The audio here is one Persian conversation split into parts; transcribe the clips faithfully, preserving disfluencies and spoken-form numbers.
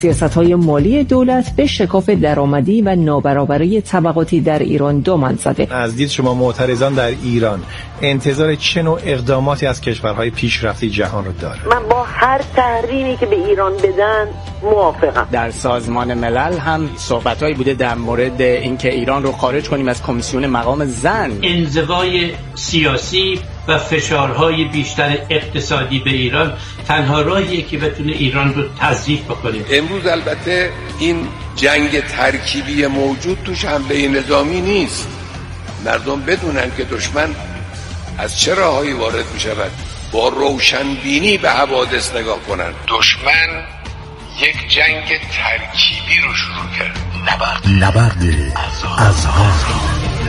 سیاست‌های مالی دولت به شکاف درآمدی و نابرابری طبقاتی در ایران دامن زده. از دید شما معترضان در ایران انتظار چه نوع اقداماتی از کشورهای پیشرفته جهان رو داره؟ من با هر تحریمی که به ایران بدن موافقم. در سازمان ملل هم صحبت‌هایی بوده در مورد اینکه ایران رو خارج کنیم از کمیسیون مقام زن. انزوای سیاسی و فشارهای بیشتر اقتصادی به ایران تنها راهیه که بتونه ایران رو تضعیف بکنه. امروز البته این جنگ ترکیبی موجود توش حمله نظامی نیست. مردم بدونن که دشمن از چه راههایی وارد می شود، با روشنبینی به حوادث نگاه کنن. دشمن یک جنگ ترکیبی رو شروع کرد. نبرد نبرد اذهان.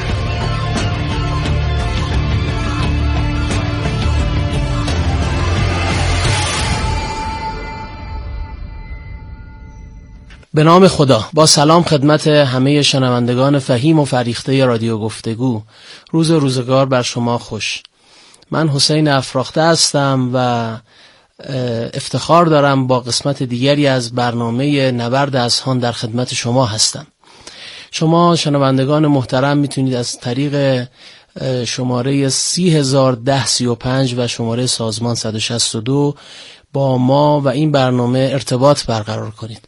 به نام خدا. با سلام خدمت همه شنوندگان فهیم و فریخته رادیو گفتگو. روز روزگار بر شما خوش. من حسین افراخته هستم و افتخار دارم با قسمت دیگری از برنامه نبرد اذهان در خدمت شما هستم. شما شنوندگان محترم میتونید از طریق شماره سی هزار ده سی و پنج و شماره سازمان صد و شصت و دو با ما و این برنامه ارتباط برقرار کنید.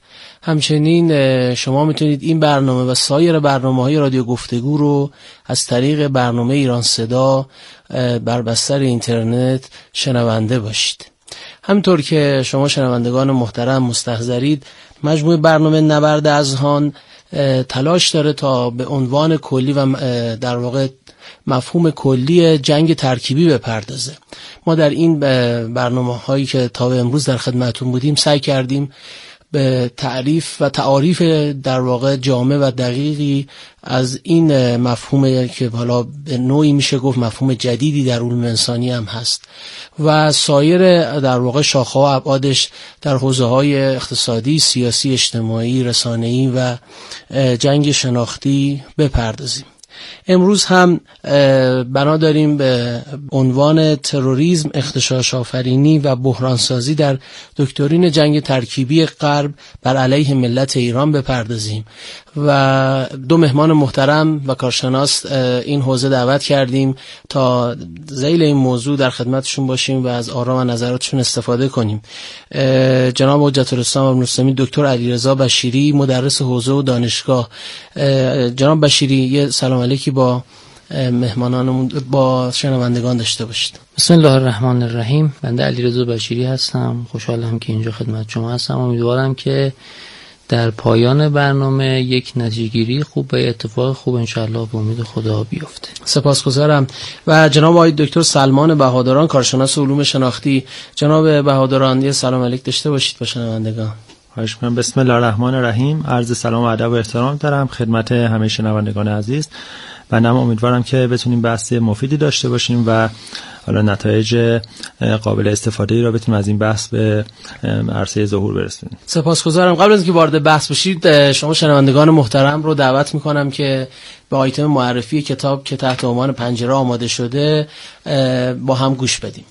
همچنین شما میتونید این برنامه و سایر برنامه‌های رادیو گفتگو رو از طریق برنامه ایران صدا بر بستر اینترنت شنونده باشید. همطور که شما شنوندگان محترم مستحضرید، مجموعه برنامه نبرد اذهان تلاش داره تا به عنوان کلی و در واقع مفهوم کلی جنگ ترکیبی بپردازه. ما در این برنامه هایی که تا به امروز در خدمتون بودیم سعی کردیم به تعریف و تعاریف در واقع جامع و دقیقی از این مفهوم که حالا به نوعی میشه گفت مفهوم جدیدی در علوم انسانی هم هست و سایر در واقع شاخه‌ها و ابعادش در حوزه‌های اقتصادی، سیاسی، اجتماعی، رسانه‌ای و جنگ شناختی بپردازیم. امروز هم بنا داریم به عنوان تروریسم، اغتشاش آفرینی و بحرانسازی در دکترین جنگ ترکیبی غرب بر علیه ملت ایران بپردازیم و دو مهمان محترم و کارشناس این حوزه دعوت کردیم تا ذیل این موضوع در خدمتشون باشیم و از آرا و نظراتشون استفاده کنیم. جناب حجت الاسلام ابن مسلمین دکتر علیرضا بشیری، مدرس حوزه و دانشگاه. جناب بشیری، یه سلام علیکی با مهمانانمون با شنوندگان داشته باشید. بسم الله الرحمن الرحیم. بنده علیرضا بشیری هستم. خوشحالم که اینجا خدمت شما هستم. امیدوارم که در پایان برنامه یک نتیجه‌گیری خوب و اتفاق خوب انشالله به امید خدا بیفته. سپاسگزارم. و جناب آقای دکتر سلمان بهادران، کارشناس علوم شناختی. جناب بهادران، یه سلام علیک داشته باشید با شنوندگان. خواهش می‌کنم. بسم الله الرحمن الرحیم. عرض سلام و ادب و احترام دارم خدمت همه شنوندگان عزیز. و من امیدوارم که بتونیم بحث مفیدی داشته باشیم و حالا نتایج قابل استفاده ای را بتونیم از این بحث به عرصه ظهور برسونیم. سپاسگزارم. قبل از اینکه وارد بحث بشید، شما شنوندگان محترم رو دعوت میکنم که به آیتم معرفی کتاب که تحت عنوان پنجره آماده شده با هم گوش بدیم.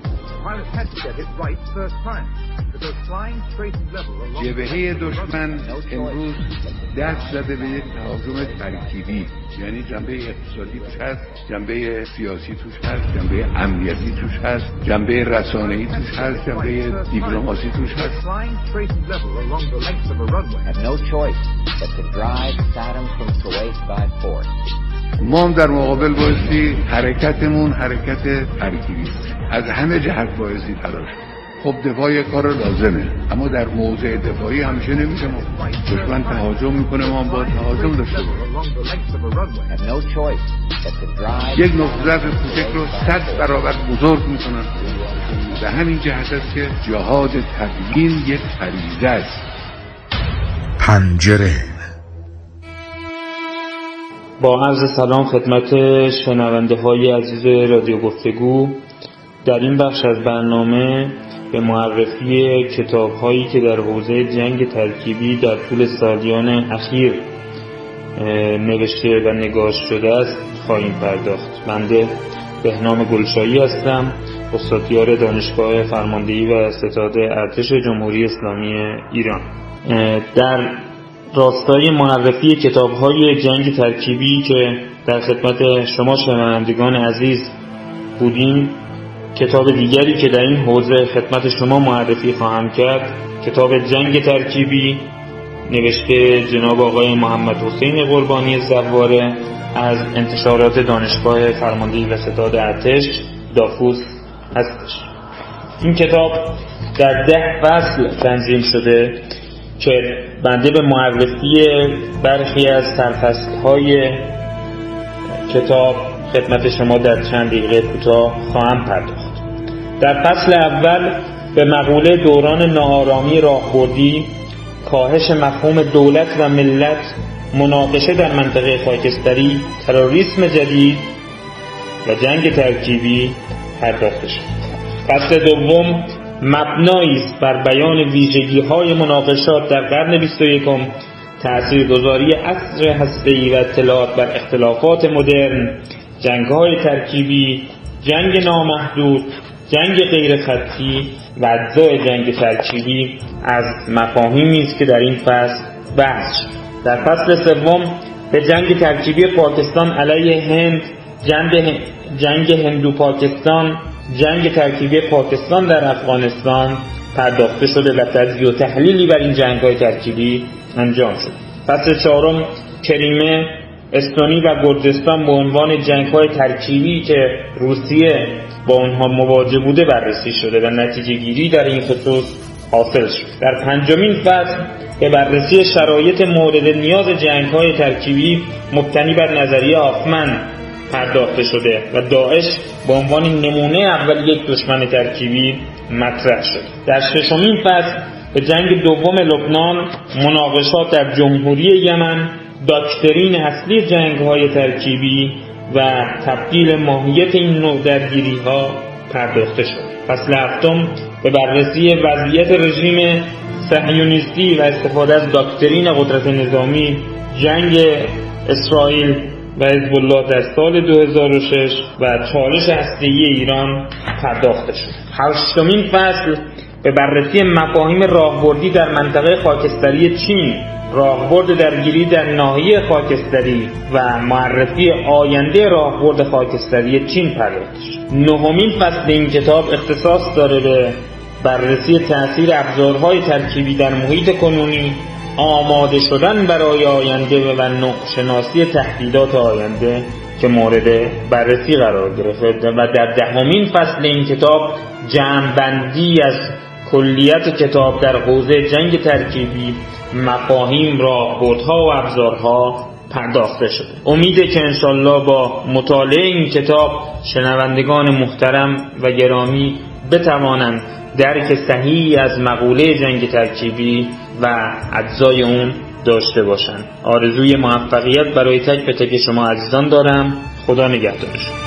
جبهه دشمن امروز دست زده به یک تهاجم ترکیبی، یعنی جنبه اقتصادی توش هست، جنبه سیاسی توش هست، جنبه امنیتی توش هست، جنبه رسانه‌ای توش هست، جنبه دیپلماسی توش هست. ما هم در مقابل بایستی حرکتمون حرکت ترکیبی است، از همه جهت بایستی تلاش. خب دفاع کار لازمه، اما در موضع دفاعی همیشه نمیشه. ما دشمن تهاجم میکنه، ما هم باید تهاجم داشته باشیم. یک نقطه ضعف کوچک رو صد برابر بزرگ میکنن. به همین جهت است که جهاد تبیین یک فریضه است. پنجره. با عرض سلام خدمت شنونده های عزیز رادیو گفتگو. در این بخش از برنامه به معرفی کتاب هایی که در حوزه جنگ ترکیبی در طول سالیان اخیر نوشته و نگاشته شده است خواهیم پرداخت. بنده بهنام گلشایی هستم، استادیار دانشگاه فرماندهی و ستاد ارتش جمهوری اسلامی ایران. در راستای معرفی کتاب‌های جنگ ترکیبی که در خدمت شما شنوندگان عزیز بودیم، کتاب دیگری که در این حوزه خدمت شما معرفی خواهم کرد کتاب جنگ ترکیبی نوشته جناب آقای محمد حسین قربانی زواره از انتشارات دانشگاه فرماندهی و ستاد ارتش دافوس هستش. این کتاب در ده فصل تنظیم شده که بنده به معرفی برخی از سرفصل‌های کتاب خدمت شما در چند دقیقه کوتاه خواهم پرداخت. در فصل اول به مقوله دوران ناآرامی راهبردی، کاهش مفهوم دولت و ملت، مناقشه در منطقه خاکستری، تروریسم جدید و جنگ ترکیبی پرداخته شد. فصل دوم مبنایی است بر بیان ویژگی‌های مناقشات در قرن بیست و یکم، تأثیرگذاری عصر هسته‌ای و اطلاعات بر اختلافات مدرن، جنگ‌های ترکیبی، جنگ نامحدود، جنگ غیر خطی و اجزای جنگ ترکیبی از مفاهیمی است که در این فصل بحث شد. در فصل سوم به جنگ ترکیبی پاکستان علیه هند، جنگ جنگ هندو پاکستان، جنگ ترکیبی پاکستان در افغانستان پرداخته شده و تجزیه و تحلیلی بر این جنگ‌های ترکیبی انجام شد. فصل چهارم کریمه، استونی و گرجستان به عنوان جنگ‌های ترکیبی که روسیه با اونها مواجه بوده بررسی شده و نتیجه گیری در این خصوص حاصل شد. در پنجمین فصل به بررسی شرایط مورد نیاز جنگ‌های ترکیبی مبتنی بر نظریه آفمن پرداخته شده و داعش به عنوان نمونه اول یک دشمن ترکیبی مطرح شد. در ششمین فصل به جنگ دوم لبنان، مناقشات در جمهوری یمن، داکترین اصلی جنگ‌های ترکیبی و تبدیل ماهیت این نوع درگیری‌ها پرداخته شد. فصل هفتم به بررسی وضعیت رژیم صهیونیستی و استفاده از داکترین قدرت نظامی، جنگ اسرائیل و حزب الله در سال دو هزار و شش و چالش هسته‌ای ایران پرداخته شد. هشتمین فصل به بررسی مفاهیم راهبردی در منطقه خاکستری چین، راهبرد درگیری در ناحیه خاکستری و معرفی آینده راهبرد خاکستری چین پرداخته شد. نهمین فصل این کتاب اختصاص داره به بررسی تأثیر ابزارهای ترکیبی در محیط کنونی، آماده شدن برای آینده و نوع شناسی تهدیدات آینده که مورد بررسی قرار گرفته. و در دهمین فصل این کتاب جمع‌بندی از کلیت کتاب در حوزه جنگ ترکیبی، مفاهیم، راهبردها و ابزارها پرداخته شده. امیده که انشالله با مطالعه این کتاب شنوندگان محترم و گرامی بتوانند درک صحیحی از مقوله جنگ ترکیبی و اجزای اون داشته باشند. آرزوی موفقیت برای تک به تک شما عزیزان دارم. خدا نگهدارشون.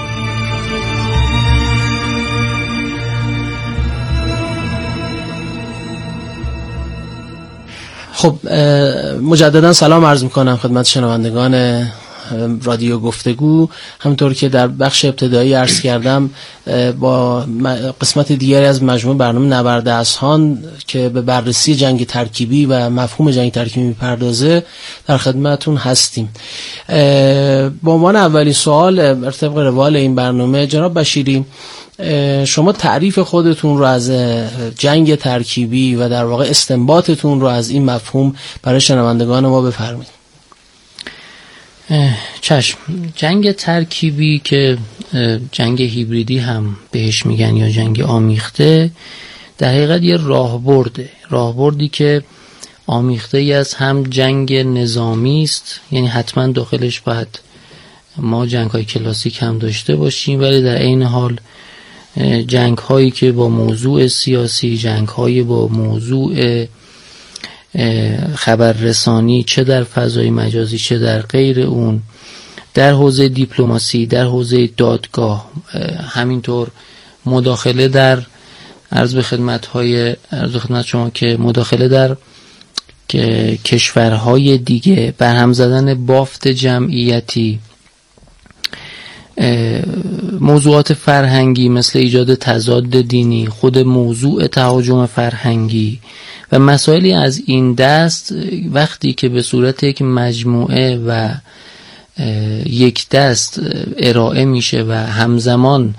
خب مجددا سلام عرض میکنم خدمت شنوندگان رادیو گفتگو. همونطور که در بخش ابتدایی عرض کردم با قسمت دیگری از مجموعه برنامه نبرد اذهان که به بررسی جنگ ترکیبی و مفهوم جنگ ترکیبی میپردازه در خدمتون هستیم. با عنوان اولین سوال بر طبق روال این برنامه، جناب بشیری شما تعریف خودتون رو از جنگ ترکیبی و در واقع استنباطتون رو از این مفهوم برای شنوندگان ما بفرمایید. چشم. جنگ ترکیبی که جنگ هیبریدی هم بهش میگن یا جنگ آمیخته، در حقیقت یه راهبرده راهبردی که آمیخته ای از هم جنگ نظامی است، یعنی حتما داخلش باید ما جنگ های کلاسیک هم داشته باشیم، ولی در عین حال جنگ هایی که با موضوع سیاسی، جنگ های با موضوع خبررسانی، چه در فضای مجازی چه در غیر اون، در حوزه دیپلماسی، در حوزه دادگاه، همینطور مداخله در عرض به خدمت های عرض به خدمت شما که مداخله در که کشورهای دیگه، برهم زدن بافت جمعیتی، موضوعات فرهنگی مثل ایجاد تضاد دینی، خود موضوع تهاجم فرهنگی و مسائلی از این دست وقتی که به صورت یک مجموعه و یک دست ارائه میشه و همزمان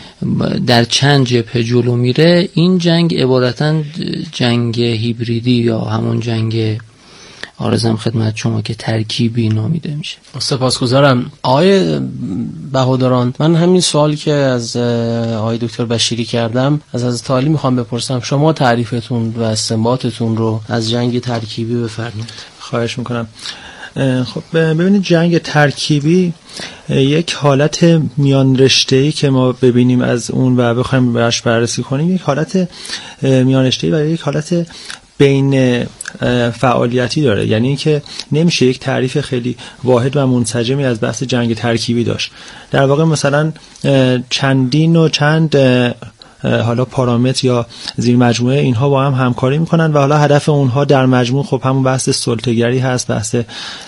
در چند جبهه جلو میره، این جنگ عبارتاً جنگ هیبریدی یا همون جنگ عرضم خدمت شما که ترکیبی نامیده میشه. سپاسگزارم. آقای بهادران، من همین سوال که از آقای دکتر بشیری کردم از حضرت عالی میخوام بپرسم، شما تعریفتون و استنباطتون رو از جنگ ترکیبی بفرمایید. خواهش میکنم. خب ببینید، جنگ ترکیبی یک حالت میان رشته‌ای که ما ببینیم از اون و بخوایم بهش بررسی کنیم، یک حالت میان رشته‌ای و یک حالت بین فعالیتی داره. یعنی اینکه نمیشه یک تعریف خیلی واحد و منسجمی از بحث جنگ ترکیبی داشت. در واقع مثلا چندین و چند حالا پارامتر یا زیر مجموعه اینها با هم همکاری میکنن و حالا هدف اونها در مجموع خب همون بحث سلطه‌گری هست، بحث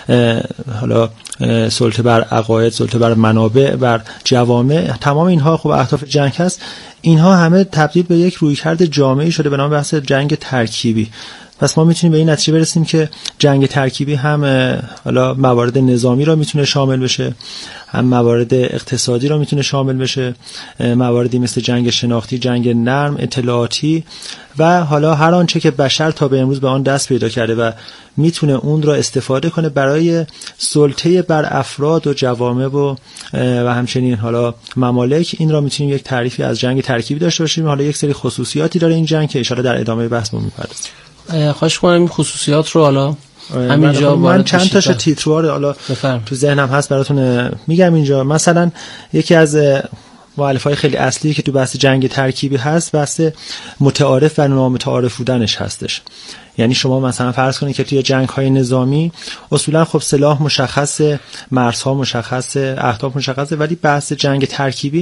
حالا سلطه بر عقاید، سلطه بر منابع، بر جوامع. تمام اینها خب اهداف جنگ هست. اینها همه تبدیل به یک رویکرد جامعی شده به نام بحث جنگ ترکیبی. پس ما میتونیم به این نتیجه برسیم که جنگ ترکیبی هم حالا موارد نظامی را میتونه شامل بشه، هم موارد اقتصادی را میتونه شامل بشه، مواردی مثل جنگ شناختی، جنگ نرم، اطلاعاتی و حالا هر آنچه که بشر تا به امروز به آن دست پیدا کرده و میتونه اون را استفاده کنه برای سلطه بر افراد و جوامع و و همچنین حالا ممالک. این را میتونیم یک تعریفی از جنگ ترکیبی داشته باشیم. حالا یک سری خصوصیاتی داره این جنگ که ان شاءالله در ادامه بحث ما میپردازیم. خواهش کنم این خصوصیات رو حالا همینجا من چند تاشو تیتروار حالا تو ذهنم هست براتون میگم اینجا. مثلا یکی از مؤلفه‌های خیلی اصلی که تو بحث جنگ ترکیبی هست بحث متعارف و نامتعارف بودنش هستش. یعنی شما مثلا فرض کنید که توی جنگ‌های نظامی اصولا خب سلاح مشخصه، مرزها مشخصه، اهداف مشخصه، ولی بحث جنگ ترکیبی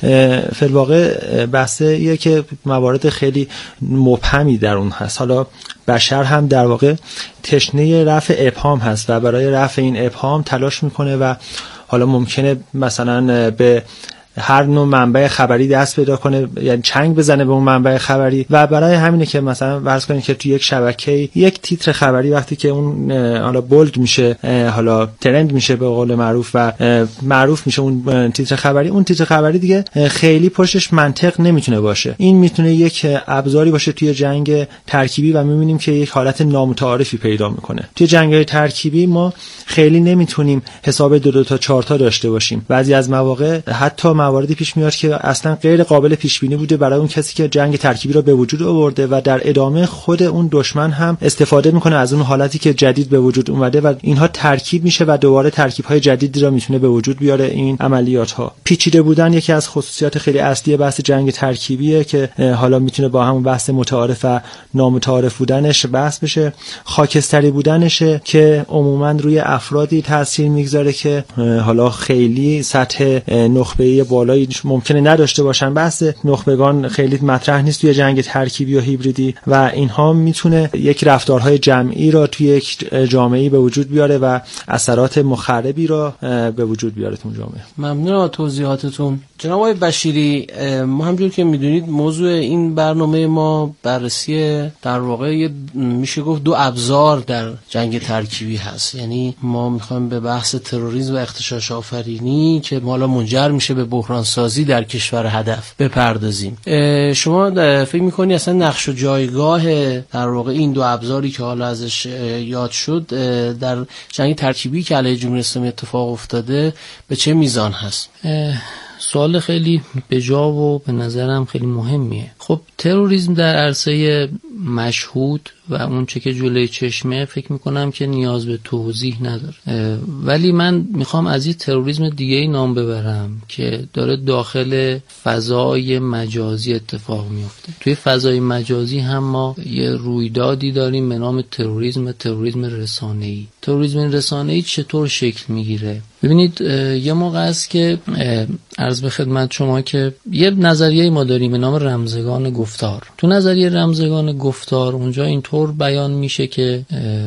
فی الواقع بحثیه که موارد خیلی مبهمی در اون هست. حالا بشر هم در واقع تشنه رفع ابهام هست و برای رفع این ابهام تلاش میکنه و حالا ممکنه مثلا به هر نوع منبع خبری دست پیدا کنه، یعنی چنگ بزنه به اون منبع خبری و برای همینه که مثلا فرض کنید که تو یک شبکه یک تیتر خبری وقتی که اون حالا بولد میشه، حالا ترند میشه به قول معروف و معروف میشه اون تیتر خبری، اون تیتر خبری دیگه خیلی پشتش منطق نمیتونه باشه. این میتونه یک ابزاری باشه توی جنگ ترکیبی و میبینیم که یک حالت نامتعارفی پیدا میکنه. توی جنگ ترکیبی ما خیلی نمیتونیم حساب دو دو تا چهار تا داشته باشیم. بعضی از مواقع حتی مواردی پیش میاد که اصلا غیر قابل پیش بینی بوده برای اون کسی که جنگ ترکیبی رو به وجود آورده و در ادامه خود اون دشمن هم استفاده میکنه از اون حالتی که جدید به وجود اومده و اینها ترکیب میشه و دوباره ترکیب‌های جدیدی رو میتونه به وجود بیاره. این عملیات ها پیچیده بودن یکی از خصوصیات خیلی اصلی بحث جنگ ترکیبیه که حالا میتونه با همون بحث متعارف و نامتعارف بودنش بحث بشه. خاکستری بودنشه که عموما روی افرادی تاثیر میگذاره که حالا خیلی سطح نخبه‌ای بالایی ممکنه نداشته باشن. بحث نخبگان خیلی مطرح نیست توی جنگ ترکیبی و هیبریدی و اینها میتونه یک رفتارهای جمعی را توی یک جامعه به وجود بیاره و اثرات مخربی را به وجود بیاره تو جامعه. ممنون از توضیحاتتون. جناب آقای بشیری، ما همونجور که میدونید موضوع این برنامه ما بررسی در واقع میشه گفت دو ابزار در جنگ ترکیبی هست. یعنی ما میخوایم به بحث تروریسم و اغتشاش آفرینی که حالا منجر میشه به بحران سازی در کشور هدف بپردازیم. شما فکر میکنی اصلا نقش و جایگاه در واقع این دو ابزاری که حالا ازش یاد شد در جنگ ترکیبی که علیه جمهوری اسلامی اتفاق افتاده به چه میزان هست؟ سوال خیلی بجا و به نظرم خیلی مهمیه. خب تروریسم در عرصه مشهود و اون چه که جلوی چشمه فکر میکنم که نیاز به توضیح نداره، ولی من میخوام از یه تروریسم دیگه ای نام ببرم که داره داخل فضای مجازی اتفاق میفته. توی فضای مجازی هم ما یه رویدادی داریم به نام تروریسم تروریسم رسانه‌ای. تروریسم رسانه‌ای چطور شکل میگیره؟ ببینید یه موقع است که عرض به خدمت شما که یه نظریه ما داریم به نام رمزگان گفتار. تو نظریه رمزگان گفتار اونجا اینطور بیان میشه که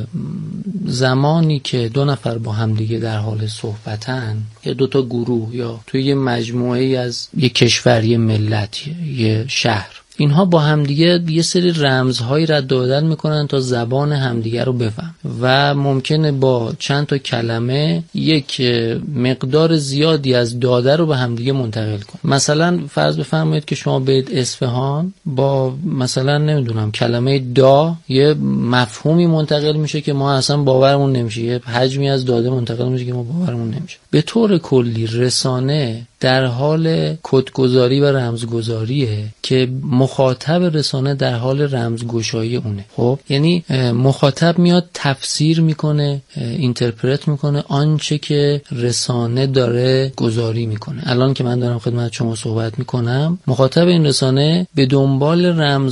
زمانی که دو نفر با همدیگه در حال صحبتن یا دو تا گروه یا توی یه مجموعه از یه کشور، یه ملت، یه شهر، اینها با همدیگه یه سری رمزهایی رد و بدل میکنن تا زبان همدیگه رو بفهم و ممکنه با چند تا کلمه یک مقدار زیادی از داده رو به همدیگه منتقل کنه. مثلا فرض بفرمایید که شما برید اصفهان، با مثلا نمیدونم کلمه دا یه مفهومی منتقل میشه که ما اصلا باورمون نمیشه، یه حجمی از داده منتقل میشه که ما باورمون نمیشه. به طور کلی رسانه در حال کدگذاری و رمزگذاریه که مخاطب رسانه در حال رمزگشایی اونه. خب یعنی مخاطب میاد تفسیر میکنه، اینترپرت میکنه آنچه که رسانه داره گذاری میکنه. الان که من دارم خدمت شما صحبت میکنم، مخاطب این رسانه به دنبال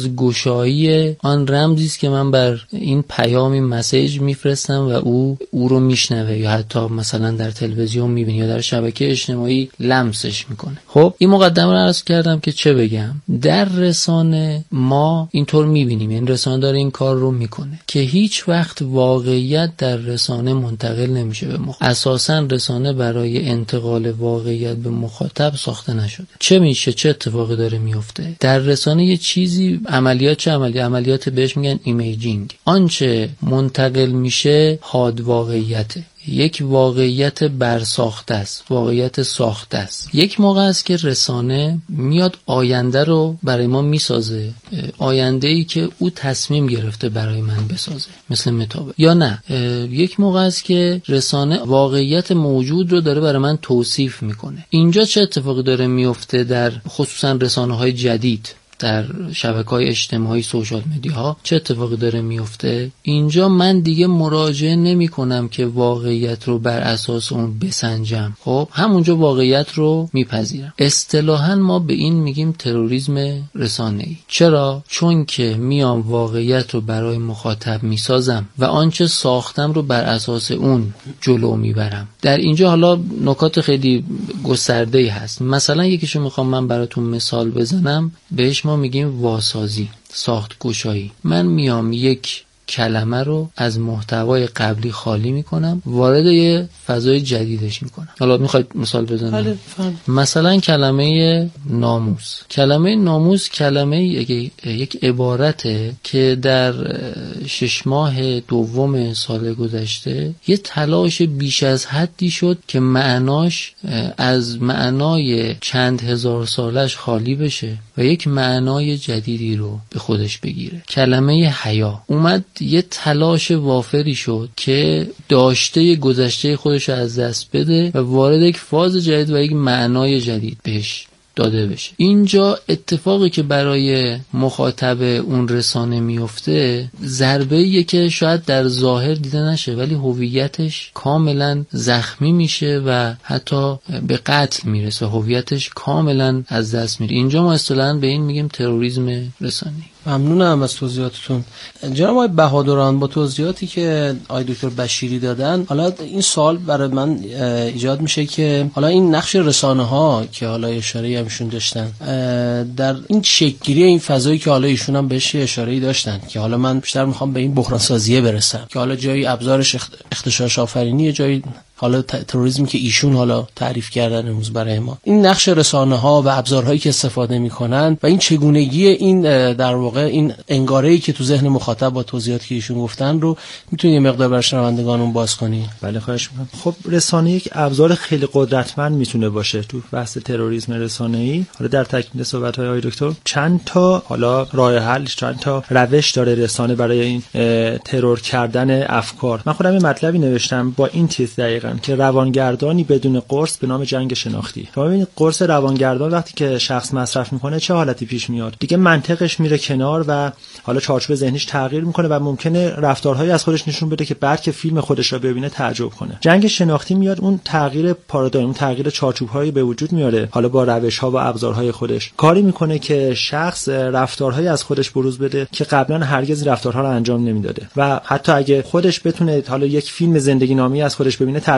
رمزگشایی آن رمزی است که من بر این پیامی مسیج میفرستم و او او رو میشنوه یا حتی مثلا در تلویزیون میبینه یا در شبکه اجتماعی لمسش میکنه. خب این مقدمه رو عرض کردم که چه بگم، در رسانه ما اینطور میبینیم، این رسانه داره این کار رو میکنه که هیچ وقت واقعیت در رسانه منتقل نمیشه به مخاطب. اساساً رسانه برای انتقال واقعیت به مخاطب ساخته نشده. چه میشه، چه اتفاقی داره میفته در رسانه؟ یه چیزی عملیات چه عملی عملیات بهش میگن ایمیجینگ. آنچه منتقل میشه حاد واقعیته، یک واقعیت برساخته است، واقعیت ساخته است. یک موقع است که رسانه میاد آینده رو برای ما میسازه، آینده‌ای که او تصمیم گرفته برای من بسازه، مثل متابه. یا نه، یک موقع است که رسانه واقعیت موجود رو داره برای من توصیف میکنه. اینجا چه اتفاقی داره میفته در خصوصا رسانه‌های جدید، در شبکه‌های اجتماعی، سوشال مدیاها چه اتفاقی داره میفته؟ اینجا من دیگه مراجعه نمی کنم که واقعیت رو بر اساس اون بسنجم، خب همونجا واقعیت رو میپذیرم. اصطلاحاً ما به این میگیم تروریسم رسانه‌ای. چرا؟ چون که میام واقعیت رو برای مخاطب میسازم و آنچه ساختم رو بر اساس اون جلو میبرم. در اینجا حالا نکات خیلی گسترده‌ای هست. مثلا یکیشو میخوام من براتون مثال بزنم، بهش ما میگیم واسازی، ساخت گشایی. من میام یک کلمه رو از محتوای قبلی خالی میکنم، وارد یه فضای جدیدش میکنم. حالا میخواید مثال بزنم؟ مثلا کلمه ناموس. کلمه ناموس کلمه یک عبارته که در شش ماه دوم سال گذشته یه تلاش بیش از حدی شد که معناش از معنای چند هزار سالش خالی بشه و یک معنای جدیدی رو به خودش بگیره. کلمه حیا اومد یه تلاش وافری شد که داشته گذشته خودش رو از دست بده و وارد یک فاز جدید و یک معنای جدید بهش داده بشه. اینجا اتفاقی که برای مخاطب اون رسانه میفته ضربه‌ایه که شاید در ظاهر دیده نشه ولی هویتش کاملا زخمی میشه و حتی به قتل میرسه، هویتش کاملا از دست میره. اینجا ما اصطلاحاً به این میگیم تروریسم رسانه‌ای. ممنونم از توضیحاتتون جناب آقای بهادران. با توضیحاتی که آقای دکتر بشیری دادن، حالا این سوال برای من ایجاد میشه که حالا این نقش رسانه ها که حالا اشاره همشون داشتن در این شکل‌گیری این فضایی که حالا ایشون هم بهش اشاره‌ای داشتن که حالا من بیشتر میخوام به این بحران سازیه برسم که حالا جایی ابزارش اختشاش آفرینی، جایی حالا تروریسمی که ایشون حالا تعریف کردن امروز برای ما. این نقش رسانه ها و ابزارهایی که استفاده میکنن و این چگونگی این در واقع این انگاره‌ای که تو ذهن مخاطب با توضیحاتی که ایشون گفتن رو میتونید یه مقدار برای شنوندگانمون باز کنی؟ بله خواهش می‌کنم. خب رسانه یک ابزار خیلی قدرتمند میتونه باشه تو بحث تروریسم رسانه‌ای. حالا در تکمیل صحبت‌های آقای دکتر چند تا حالا راه حل، چند تا روش داره رسانه برای این ترور کردن افکار. من خودم یه مطلبی نوشتم با این تیتر دقیقاً که روانگردانی بدون قرص به نام جنگ شناختی. شما ببینید قرص روانگردان وقتی که شخص مصرف میکنه چه حالتی پیش میاد؟ دیگه منطقش میره کنار و حالا چارچوب ذهنیش تغییر میکنه و ممکنه رفتارهایی از خودش نشون بده که بعد که فیلم خودش رو ببینه تعجب کنه. جنگ شناختی میاد اون تغییر پارادایم، اون تغییر چارچوب‌هایی به وجود میاره، حالا با روش‌ها و ابزارهای خودش کاری میکنه که شخص رفتارهایی از خودش بروز بده که قبلا هرگز رفتارها رو انجام نمیداده و حتی اگه خودش بتونه حالا یک فیلم زندگی نامی از خودش ببینه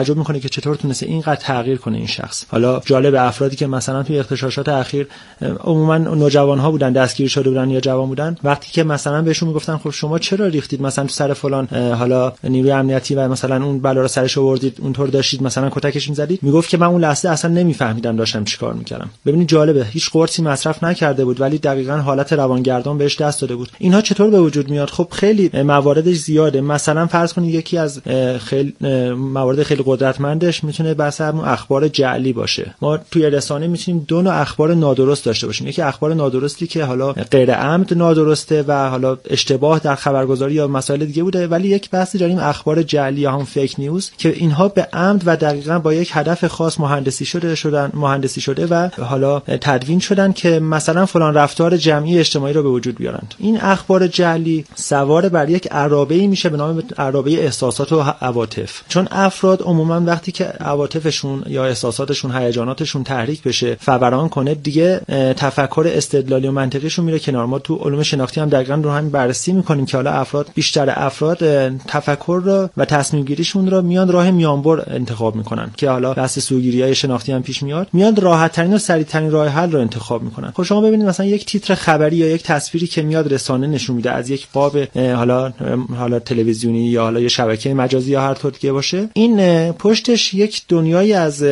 تعجب میکنه که چطور تونسته اینقدر تغییر کنه این شخص. حالا جالب افرادی که مثلا توی اغتشاشات اخیر عموما نوجوان‌ها بودن، دستگیر شده بودن یا جوان بودن، وقتی که مثلا بهشون میگفتن خب شما چرا ریختید مثلا تو سر فلان حالا نیروی امنیتی و مثلا اون بلا رو سرش آوردید اونطور داشتید مثلا کتکش می‌زدید، میگفت که من اون لحظه اصلا نمیفهمیدم داشتم چیکار می‌کردم. ببینید جالبه، هیچ قرصی مصرف نکرده بود ولی دقیقاً حالت روانگردان بهش دست داده بود. اینها چطور به وجود میاد؟ خب خیلی مواردش زیاده. مثلا فرض کنید یکی از خیلی موارد خیلی قدرتمندش میتونه بحث همون اخبار جعلی باشه. ما توی رسانه میتونیم دو نوع اخبار نادرست داشته باشیم. یکی اخبار نادرستی که حالا غیر عمد نادرسته و حالا اشتباه در خبرگزاری یا مسائل دیگه بوده، ولی یک بحثی داریم اخبار جعلی یا هم فیک نیوز که اینها به عمد و دقیقاً با یک هدف خاص مهندسی شده شدن مهندسی شده و حالا تدوین شدن که مثلا فلان رفتار جمعی اجتماعی رو به وجود بیارن. این اخبار جعلی سوار بر یک عرابه‌ای میشه به نام عرابه احساسات و عواطف، چون افراد عموما وقتی که عواطفشون یا احساساتشون هیجاناتشون تحریک بشه فوران کنه دیگه تفکر استدلالی و منطقیشون میره کنار. ما تو علوم شناختی هم دقیقاً رو همین بررسی میکنیم که حالا افراد بیشتر افراد تفکر رو و تصمیم گیریشون رو میان راه میانبر انتخاب میکنن که حالا بحث سوگیری‌های شناختی هم پیش میاد، میان راحت ترین و سریع ترین راه حل رو انتخاب میکنن. خب شما ببینید مثلا یک تیتر خبری یا یک تصویری که میاد رسانه نشون میده از یک قاب حالا حالا تلویزیونی یا حالا یه شبکه مجازی یا هر طور دیگه باشه، این پشتش یک دنیایی از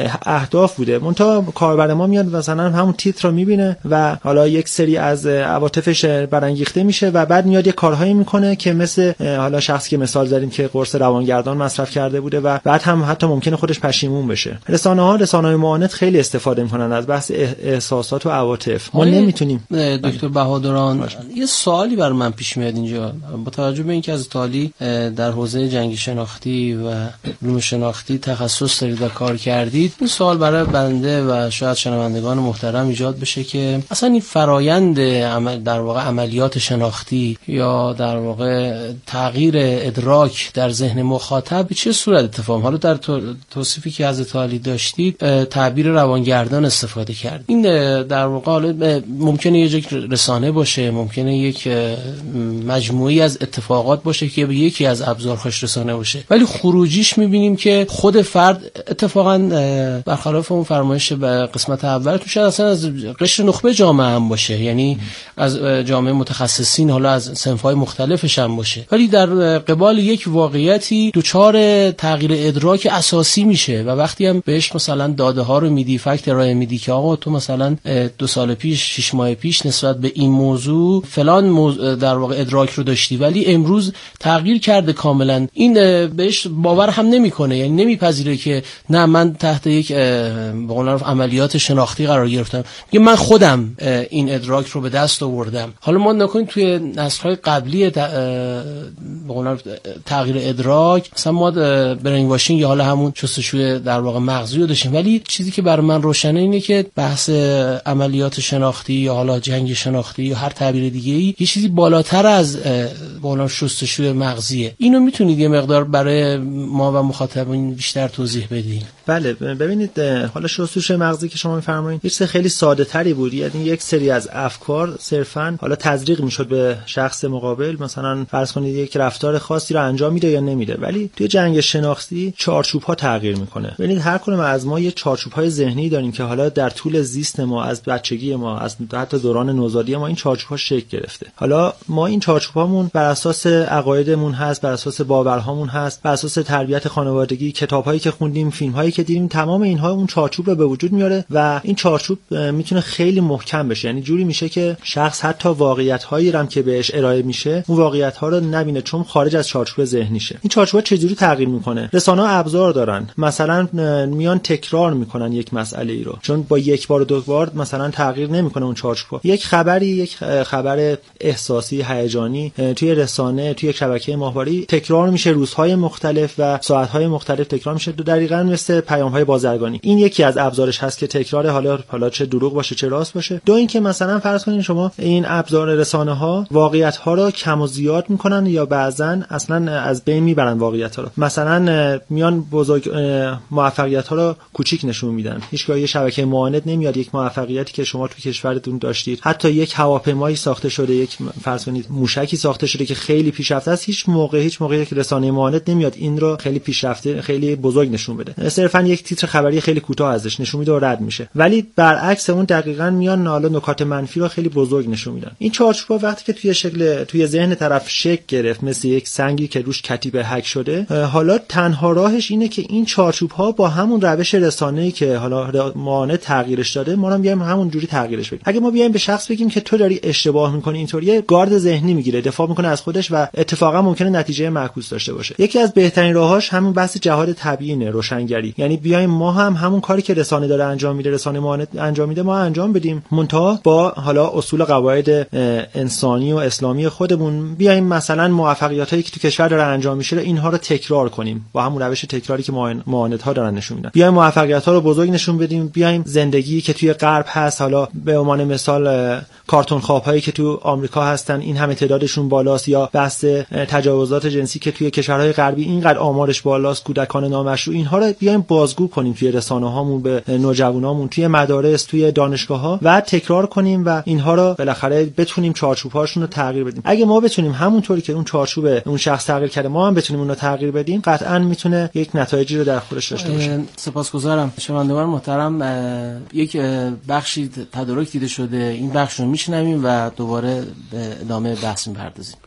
اهداف بوده. منتها کاربر ما میاد مثلا همون تیتر رو میبینه و حالا یک سری از عواطفش برانگیخته میشه و بعد میاد یه کارهایی میکنه که مثل حالا شخصی که مثال زدیم که قرص روانگردان مصرف کرده بوده و بعد هم حتی ممکنه خودش پشیمون بشه. رسانه‌ها رسانه‌های معاند خیلی استفاده میکنن از بحث احساسات و عواطف. ما نمیتونیم. دکتر بهادران یه سوالی برای من پیش میاد اینجا با توجه به اینکه از تالی در حوزه جنگ شناختی و علوم شناختی تخصص دارید و کار کردید، این سوال برای بنده و شاید شنوندگان محترم ایجاد بشه که اصلا این فرایند عمل در واقع عملیات شناختی یا در واقع تغییر ادراک در ذهن مخاطب به چه صورت اتفاق؟ حالا در توصیفی که از تالی داشتید تعبیر روانگردان استفاده کرد. این در واقع ممکنه یک رسانه باشه، ممکنه یک مجموعی از اتفاقات باشه که به یکی از ابزارهاش رسانه باشه، ولی خروجیش میبینیم که خود فرد اتفاقا برخلاف اون فرمایش به قسمت اول تو شاید اصلا از قشر نخبه جامعه هم باشه، یعنی از جامعه متخصصین حالا از صنف‌های مختلفش هم باشه، ولی در قبال یک واقعیتی دوچار تغییر ادراک اساسی میشه و وقتی هم بهش مثلا داده ها رو میدی، فکت ارائه میدی که آقا تو مثلا دو سال پیش شش ماه پیش نسبت به این موضوع فلان موضوع در واقع ادراک رو داشتی ولی امروز تغییر کرده کاملا، این بهش باور هم نمیکنه، یعنی نمیپذیره که نه من تحت یک به قول معروف عملیات شناختی قرار گرفتم، میگه من خودم این ادراک رو به دست آوردم. حالا ما نکنیم توی نسل‌های قبلی به قول معروف تغییر ادراک مثلا ما برین واشینگ یا حالا همون شستشوی در واقع مغزی رو داشتیم، ولی چیزی که برای من روشنه اینه که بحث عملیات شناختی یا حالا جنگ شناختی یا هر تعبیر دیگه‌ای یه چیزی بالاتر از به قول شستشوی مغزیه. اینو میتونید یه مقدار برای ما و مخاطبین بیشتر توضیح بدین؟ بله ببینید حالا شستشوی مغزی که شما میفرمایید یه چیز خیلی ساده تری بود، یعنی یک سری از افکار صرفاً حالا تزریق میشد به شخص مقابل، مثلا فرض کنید یک رفتار خاصی رو انجام میده یا نمیده، ولی توی جنگ شناختی چارچوب‌ها تغییر میکنه. ببینید هر کدوم از ما یه چارچوب‌های ذهنی داریم که حالا در طول زیست ما از بچگی ما از حتی دوران نوزادی ما این چارچوب‌ها شکل گرفته. حالا ما این چارچوب‌هامون بر اساس عقایدمون هست، بر اساس باورهامون هست، بر اساس تربیت خانوادگی، کتاب‌هایی که خوندیم، فیلم‌هایی که دیدیم، تمام اینها اون چارچوب رو به وجود میاره و این چارچوب میتونه خیلی محکم بشه، یعنی جوری میشه که شخص حتی واقعیت‌هایی هم که بهش ارائه میشه اون واقعیت‌ها رو نبینه چون خارج از چارچوب ذهنیشه. این چارچوب چجوری تغییر میکنه؟ رسانه‌ها ابزار دارن، مثلا میان تکرار میکنن یک مسئله ای رو، چون با یک بار و دو بار مثلا تغییر نمیکنه اون چارچوب. یک خبری، یک خبر احساسی هیجانی توی رسانه، توی یک شبکه ماهواره تکرار میشه، روزهای مختلف و ساعت‌های مختلف تکرار میشه، دقیقاً مثل پیام‌های بازرگانی. این یکی از ابزارش هست که تکرار حالا حالا چه دروغ باشه چه راست باشه. دو اینکه مثلا فرض کنین شما این ابزار رسانه‌ها واقعیت‌ها رو کم و زیاد می‌کنن یا بعضن اصلا از بین میبرن واقعیت‌ها رو. مثلا میان بزرگ موفقیت‌ها رو کوچیک نشون میدن. هیچگاه یه شبکه معاند نمیاد یک موفقیتی که شما تو کشورتون داشتید، حتی یک هواپیمایی ساخته شده، یک فرض کنید موشکی ساخته شده که خیلی پیشرفته است، هیچ موقع هیچ موقعی که رسانه معاند نمیاد این رو خیلی پیشرفته خیلی بزرگ نشون بده. صرفا یک تیتر خبری خیلی کوتاه ازش نشون میده و رد میشه. ولی برعکس اون دقیقاً میان حالا نکات منفی رو خیلی بزرگ نشون میدن. این چارچوبا وقتی که توی شکل توی ذهن طرف شکل گرفت مثل یک سنگی که روش کتیبه هک شده، حالا تنها راهش اینه که این چارچوب‌ها با همون روش رسانه‌ای که حالا معاند تغییرش داده ما هم بیایم همون جوری تغییرش بدیم. اگه ما بیایم به شخص بگیم که تو داری اشتباه می‌کنی، اینطوریه گارد ذهنی میگیره، دفاع می‌کنه از خودش و اتفاقا ممکنه نتیجه معکوس داشته باشه. یکی از بهترین راهاش همون بحث جهاد تبیینه، روشنگری. یعنی بیایم ما هم همون کاری که رسانه داره انجام میده، رسانه معاند انجام میده، ما انجام بدیم، منتها با حالا اصول قواعد انسانی و اسلامی خودمون بیایم مثلا موفقیتایی که تو کشور داره انجام میشه اینها رو تکرار کنیم با همون روش تکراری که معاندها دارن نشون میدن. بیایم موفقیت‌ها رو بزرگ نشون بدیم، بیایم زندگی که توی غرب هست، حالا به عنوان مثال کارتون خواب‌هایی که تو آمریکا هستن این همه تعدادشون بالاست، یا بحث تجاوزات جنسی که توی کشورهای غربی اینقدر آمارش بالاست، کودکان نامشروع، اینها رو بیایم بازگو کنیم توی رسانه‌هامون، به نوجوانامون، توی مدارس، توی دانشگاه‌ها و تکرار کنیم و اینها رو بالاخره بتونیم چارچوب‌هاشون رو تغییر بدیم. اگه ما بتونیم همونطوری که اون چارچوب اون شخص تغییر کرده ما هم بتونیم اون رو تغییر بدیم، قطعاً میتونه یک نتایجی رو در خودش داشته باشه. سپاسگزارم. شنوندگان محترم، یک بخشی تدارک دیده شده، این بخش رو میشنویم و دوباره به ادامه بحث می‌پردازیم.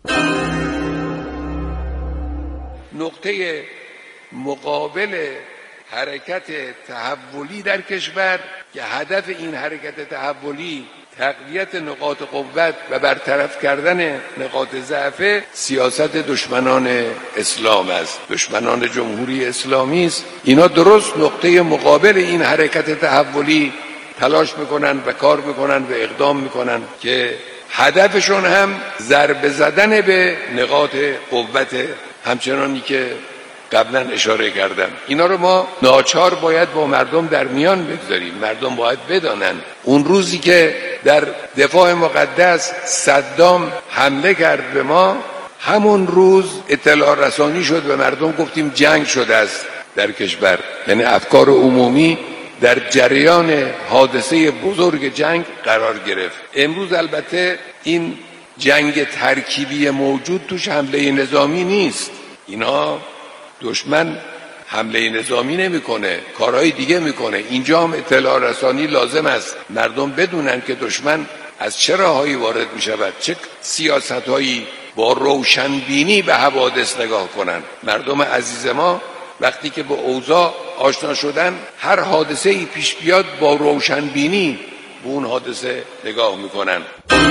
نقطه مقابل حرکت تحولی در کشور که هدف این حرکت تحولی تقویت نقاط قوت و برطرف کردن نقاط ضعف سیاست دشمنان اسلام است، دشمنان جمهوری اسلامی است. اینا درست نقطه مقابل این حرکت تحولی تلاش میکنن و کار میکنن و اقدام میکنن که هدفشون هم ضربه زدن به نقاط قوت، همچنانی که قبلا اشاره کردم. اینا رو ما ناچار باید با مردم در میان بگذاریم. مردم باید بدانن اون روزی که در دفاع مقدس صدام حمله کرد به ما، همون روز اطلاع رسانی شد و مردم گفتیم جنگ شده است در کشور. یعنی افکار عمومی در جریان حادثه بزرگ جنگ قرار گرفت. امروز البته این جنگ ترکیبی موجود توش حمله نظامی نیست. اینا دشمن حمله نظامی نمیکنه، کارهای دیگه میکنه. اینجا هم اطلاع رسانی لازم است، مردم بدونن که دشمن از چه راههایی وارد میشود، چه سیاستهایی، با روشنبینی به حوادث نگاه کنن. مردم عزیز ما وقتی که با اوضاع آشنا شدن، هر حادثه‌ای پیش بیاد با روشنبینی به اون حادثه نگاه میکنن.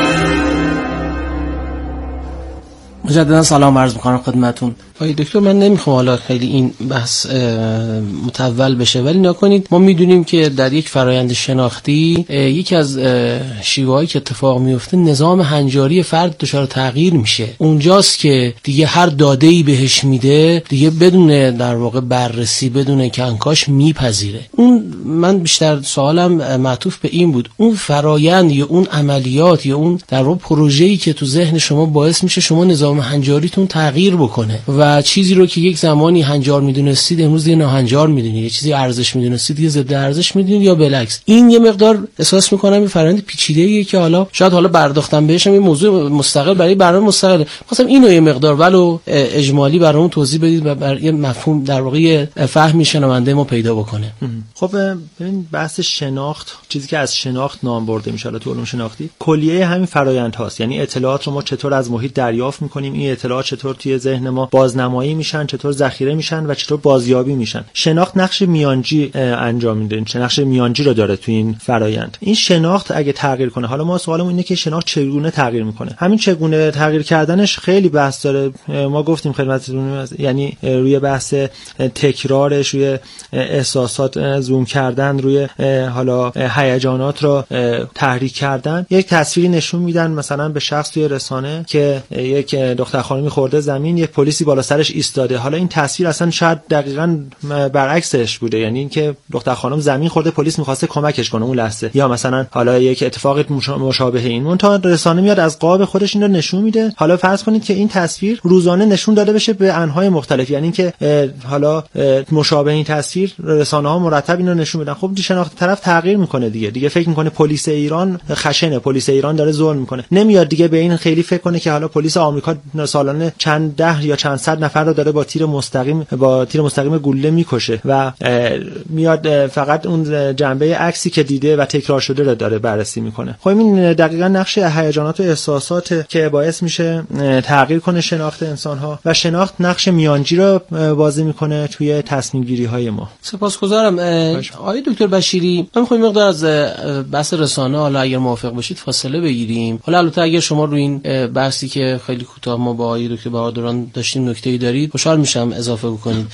مجددا سلام عرض می‌کنم خدمتتون. آقای دکتر، من نمیخوام حالا خیلی این بحث متول بشه، ولی نکنید ما میدونیم که در یک فرایند شناختی یکی از شیوه‌هایی که اتفاق میفته نظام هنجاری فرد دچار تغییر میشه. اونجاست که دیگه هر داده‌ای بهش میده دیگه بدون در واقع بررسی، بدون کنکاش میپذیره. اون من بیشتر سوالم معطوف به این بود، اون فرایند یا اون عملیات یا اون در واقع پروژه‌ای که تو ذهن شما باعث میشه شما نظام هنجاریتون تغییر بکنه و چیزی رو که یک زمانی هنجار میدونستید امروز دیگه ناهنجار میدونید، یه چیزی ارزش میدونستید دیگه ضد ارزش میدونید یا بالعکس. این یه مقدار احساس میکنم این فرآیند پیچیده‌ایه که حالا شاید حالا برداختم بهش، این موضوع مستقل برای برنامه مستقل. خواستم اینو یه مقدار ولو اجمالی برامون توضیح بدید و برای یه مفهوم در واقع فهمی شنونده ما پیدا بکنه. خب ببین، بحث شناخت، چیزی که از شناخت نام برده میشه تو علوم شناختی، کلیه همین فرآیند هاست. یعنی اطلاعات رو ما چطور از محیط دریافت میکنیم، این اطلاعات چطور توی ذهن ما بازنمایی میشن، چطور ذخیره میشن و چطور بازیابی میشن. شناخت نقش میانجی انجام میده، چه نقش میانجی رو داره تو این فرآیند. این شناخت اگه تغییر کنه، حالا ما سوالمون اینه که شناخت چگونه تغییر میکنه. همین چگونه تغییر کردنش خیلی بحث داره. ما گفتیم خدمتتون، یعنی روی بحث تکرارش، روی احساسات زوم کردن، روی حالا هیجانات رو تحریک کردن. یک تصویری نشون میدن مثلا به شخص توی رسانه که یک دختر خانمی خورده زمین، یک پلیسی بالا سرش ایستاده. حالا این تصویر اصلا شاید دقیقاً برعکسش بوده، یعنی اینکه دختر خانم زمین خورده، پلیس می‌خواسته کمکش کنه اون لحظه، یا مثلا حالا یک اتفاق مشابه این. اون تا رسانه میاد از قاب خودش این رو نشون میده. حالا فرض کنید که این تصویر روزانه نشون داده بشه به انواع مختلف، یعنی اینکه حالا مشابه این تصویر رسانه‌ها مرتب اینو نشون میدن. خب شناخت طرف تغییر میکنه دیگه دیگه فکر میکنه پلیس ایران خشنه، پلیس ایران داره ظلم میکنه، نمیاد دیگه به این خیلی فکر کنه که حالا پلیس آمریکا سالانه چند ده یا چند صد نفر رو داره با تیر مستقیم با تیر مستقیم گلوله میکشه و میاد فقط اون جنبه عکسی که دیده و تکرار شده رو داره بررسی میکنه. خب این دقیقاً نقش هیجانات و احساسات که باعث میشه تغییر کنه شناخت انسان‌ها و شناخت نقش میانجی رو بازی میکنه توی تصمیم گیری های ما. سپاسگزارم. آقای دکتر بشیری، من می‌خوام مقدار از بحث رسانه حالا اگر موافق باشید فاصله بگیریم. حالا البته اگر شما روی این بحثی که خیلی کوتاه ما با آقای دکتر بهادران داشتیم نکته‌ای دارید خوشحال میشم اضافه بکنید.